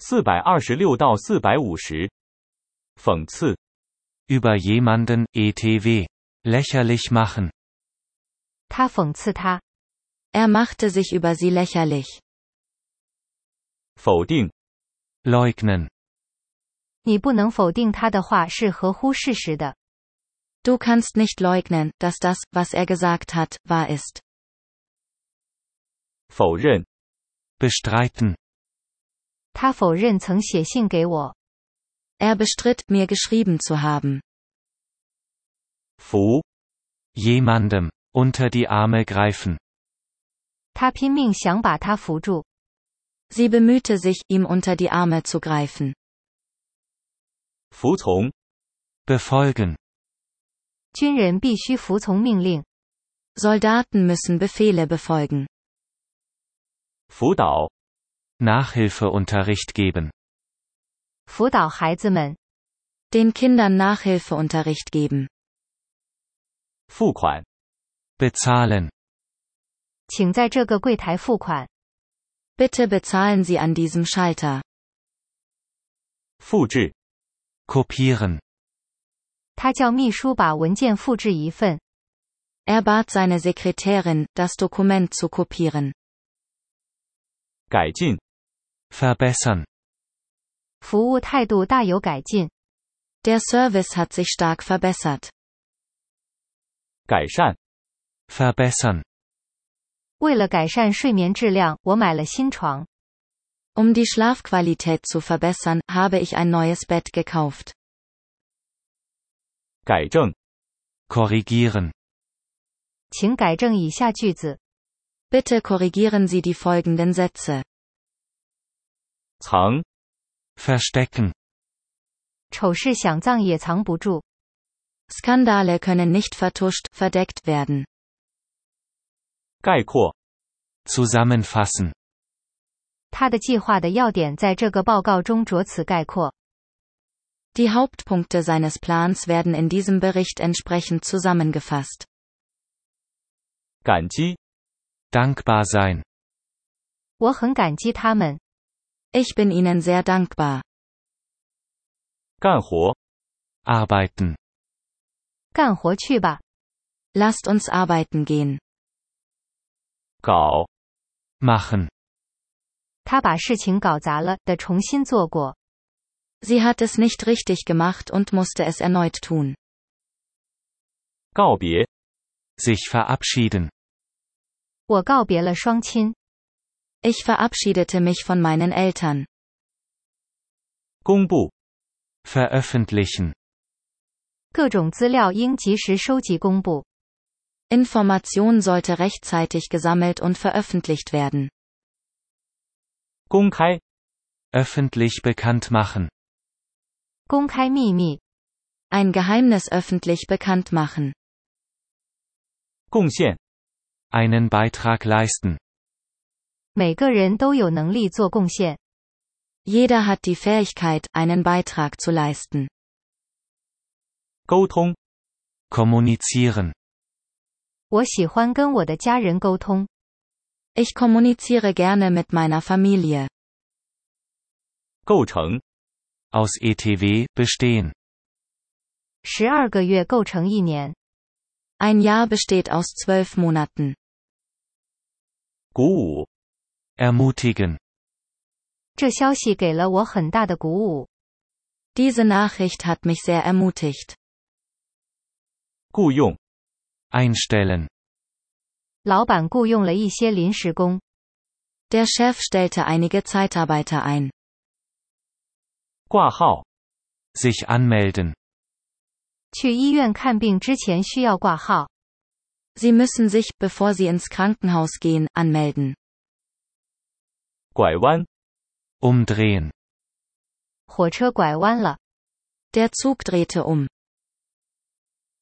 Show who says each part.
Speaker 1: 426到450。讽刺。
Speaker 2: Über jemanden, etw. Lächerlich machen.
Speaker 3: 他讽刺他。
Speaker 4: Er machte sich über sie lächerlich.
Speaker 1: 否定。
Speaker 2: Leugnen.
Speaker 3: 你不能否定他的话是合乎事实的。
Speaker 4: Du kannst nicht leugnen, dass das, was er gesagt hat, wahr ist.
Speaker 1: 否认。
Speaker 2: Bestreiten.
Speaker 3: 他否认曾写信给我。
Speaker 4: Er bestritt, mir geschrieben zu haben.
Speaker 1: 扶。
Speaker 2: Jemandem. Unter die Arme greifen.
Speaker 3: 他拼命想把他扶住。
Speaker 4: Sie bemühte sich, ihm unter die Arme zu greifen.
Speaker 1: 服从。
Speaker 2: Befolgen.
Speaker 3: 军人必须服从命令。
Speaker 4: Soldaten müssen Befehle befolgen.
Speaker 1: 辅导。
Speaker 2: Nachhilfeunterricht geben.
Speaker 3: 辅导孩子们。
Speaker 4: Den Kindern Nachhilfeunterricht geben.
Speaker 1: 付款。
Speaker 2: Bezahlen.
Speaker 3: 请在这个柜台付款。
Speaker 4: Bitte bezahlen Sie an diesem Schalter.
Speaker 1: 复制。
Speaker 2: Kopieren.
Speaker 3: 他叫秘书把文件复制一份。
Speaker 4: Er bat seine Sekretärin, das Dokument zu kopieren.
Speaker 1: 改进。
Speaker 2: Verbessern.
Speaker 3: 服务态度大有改进。
Speaker 4: Der Service hat sich stark verbessert.
Speaker 1: 改善。
Speaker 2: Verbessern.
Speaker 3: 为了改善睡眠质量，我买了新床。
Speaker 4: Um die Schlafqualität zu verbessern, habe ich ein neues Bett gekauft.
Speaker 1: 改正。
Speaker 2: Korrigieren.
Speaker 3: 请改正以下句子。
Speaker 4: Bitte korrigieren Sie die folgenden Sätze.
Speaker 1: 藏。
Speaker 2: Verstecken.
Speaker 3: 丑事想藏也藏不住。
Speaker 4: Skandale können nicht vertuscht, verdeckt werden.
Speaker 1: 概括。
Speaker 2: Zusammenfassen.
Speaker 3: 他的计划的要点在这个报告中着此概括。
Speaker 4: Die Hauptpunkte seines Plans werden in diesem Bericht entsprechend zusammengefasst.
Speaker 1: 感激。
Speaker 2: Dankbar sein.
Speaker 3: 我很感激他们。
Speaker 4: Ich bin Ihnen sehr dankbar.
Speaker 1: 干活。
Speaker 2: Arbeiten.
Speaker 3: 干活去吧。
Speaker 4: Lasst uns arbeiten gehen.
Speaker 1: 搞。
Speaker 2: Machen.
Speaker 3: 他把事情搞砸了，的重新做过。
Speaker 4: Sie hat es nicht richtig gemacht und musste es erneut tun.
Speaker 1: 告别。
Speaker 2: Sich verabschieden.
Speaker 3: 我告别了双亲。
Speaker 4: Ich verabschiedete mich von meinen Eltern.
Speaker 1: 公布。
Speaker 2: Veröffentlichen.
Speaker 3: 各种资料应及时收集公布。
Speaker 4: Information sollte rechtzeitig gesammelt und veröffentlicht werden.
Speaker 1: 公开。
Speaker 2: Öffentlich bekannt machen.
Speaker 3: 公开秘密。
Speaker 4: Ein Geheimnis öffentlich bekannt machen.
Speaker 1: 贡献。
Speaker 2: Einen Beitrag leisten.
Speaker 3: 每个人都有能力做贡献。
Speaker 4: Jeder hat die Fähigkeit, einen Beitrag zu leisten.
Speaker 1: 沟通。
Speaker 2: Kommunizieren.
Speaker 3: 我喜欢跟我的家人沟通。
Speaker 4: Ich kommuniziere gerne mit meiner Familie.
Speaker 1: 构成。
Speaker 2: Aus etw. bestehen.
Speaker 3: 12个月构成1年。
Speaker 4: Ein Jahr besteht aus 12 Monaten.
Speaker 1: 鼓舞。
Speaker 2: Ermutigen.
Speaker 3: 这消息给了我很大的鼓舞。
Speaker 4: Diese Nachricht hat mich sehr ermutigt.
Speaker 1: 雇用。
Speaker 2: Einstellen.
Speaker 3: 老板雇佣了一些临时工。
Speaker 4: Der Chef stellte einige Zeitarbeiter ein.
Speaker 1: 挂号。
Speaker 2: Sich anmelden.
Speaker 3: 去医院看病之前需要挂号。
Speaker 4: Sie müssen sich, bevor Sie ins Krankenhaus gehen, anmelden.
Speaker 1: 拐弯。
Speaker 2: Umdrehen.
Speaker 3: 火车拐弯了。
Speaker 4: Der Zug drehte um.